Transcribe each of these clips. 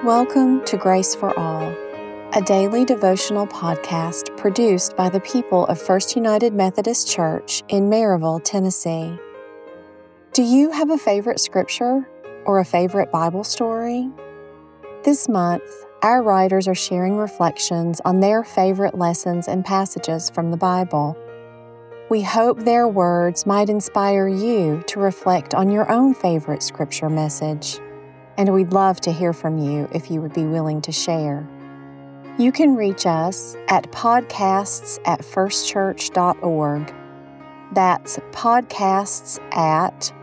Welcome to Grace for All, a daily devotional podcast produced by the people of First United Methodist Church in Maryville, Tennessee. Do you have a favorite scripture or a favorite Bible story? This month, our writers are sharing reflections on their favorite lessons and passages from the Bible. We hope their words might inspire you to reflect on your own favorite scripture message. And we'd love to hear from you if you would be willing to share. You can reach us at podcasts@firstchurch.org. That's podcasts at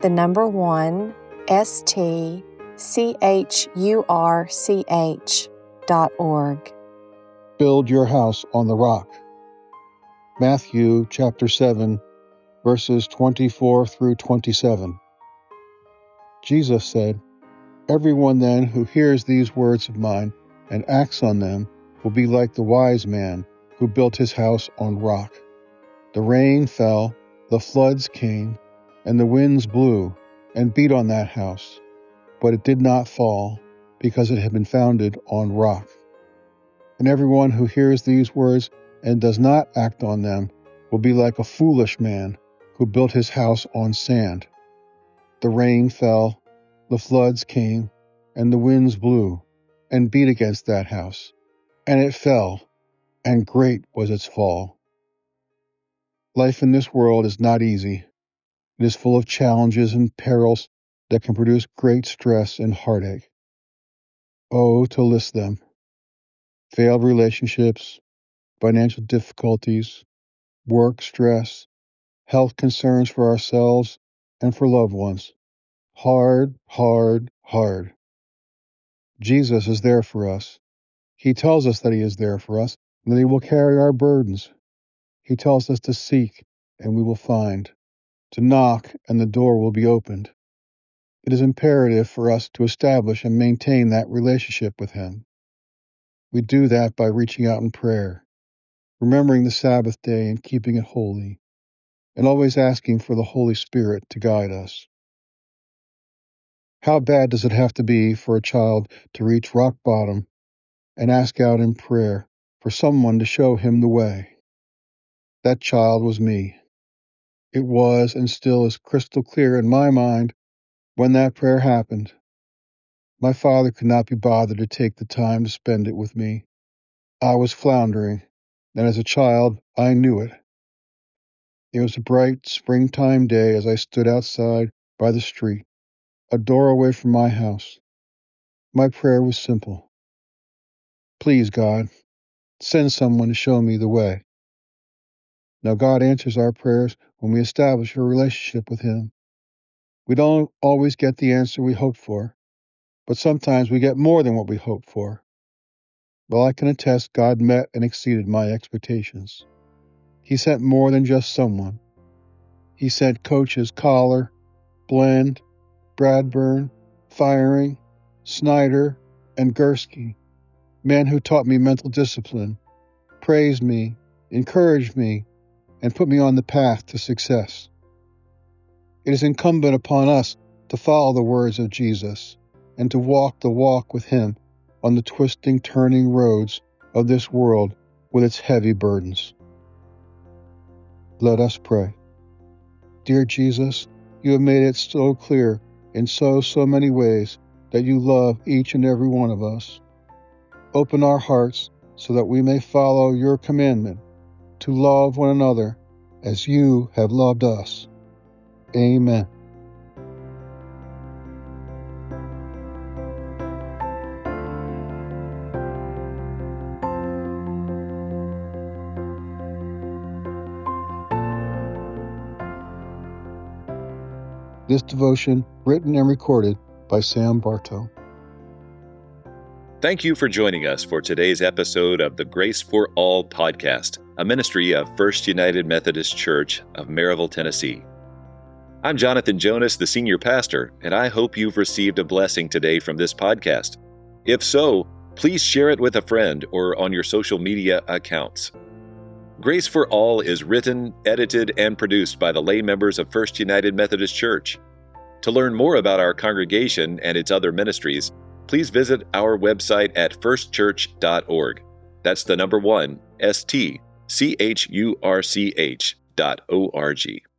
STCHURCH.org. Build your house on the rock. Matthew chapter 7, verses 24 through 27. Jesus said, "Everyone then who hears these words of mine and acts on them will be like the wise man who built his house on rock. The rain fell, the floods came, and the winds blew and beat on that house, but it did not fall, because it had been founded on rock. And everyone who hears these words and does not act on them will be like a foolish man who built his house on sand. The rain fell, the floods came, and the winds blew and beat against that house, and it fell, and great was its fall." Life in this world is not easy. It is full of challenges and perils that can produce great stress and heartache. Oh, to list them: failed relationships, financial difficulties, work stress, health concerns for ourselves and for loved ones. Hard, hard, hard. Jesus is there for us. He tells us that He is there for us and that He will carry our burdens. He tells us to seek and we will find, to knock and the door will be opened. It is imperative for us to establish and maintain that relationship with Him. We do that by reaching out in prayer, remembering the Sabbath day and keeping it holy, and always asking for the Holy Spirit to guide us. How bad does it have to be for a child to reach rock bottom and ask out in prayer for someone to show him the way? That child was me. It was and still is crystal clear in my mind when that prayer happened. My father could not be bothered to take the time to spend it with me. I was floundering, and as a child, I knew it. It was a bright springtime day as I stood outside by the street, a door away from my house. My prayer was simple. Please, God, send someone to show me the way. Now, God answers our prayers when we establish a relationship with Him. We don't always get the answer we hope for, but sometimes we get more than what we hope for. Well, I can attest God met and exceeded my expectations. He sent more than just someone. He sent coaches Collar, Blend, Bradburn, Firing, Snyder, and Gursky, men who taught me mental discipline, praised me, encouraged me, and put me on the path to success. It is incumbent upon us to follow the words of Jesus and to walk the walk with Him on the twisting, turning roads of this world with its heavy burdens. Let us pray. Dear Jesus, You have made it so clear in so many ways that You love each and every one of us. Open our hearts so that we may follow Your commandment to love one another as You have loved us. Amen. This devotion written and recorded by Sam Bartow. Thank you for joining us for today's episode of the Grace for All podcast, a ministry of First United Methodist Church of Maryville, Tennessee. I'm Jonathan Jonas, the senior pastor, and I hope you've received a blessing today from this podcast. If so, please share it with a friend or on your social media accounts. Grace for All is written, edited, and produced by the lay members of First United Methodist Church. To learn more about our congregation and its other ministries, please visit our website at firstchurch.org. That's the number 1, stchurch.org.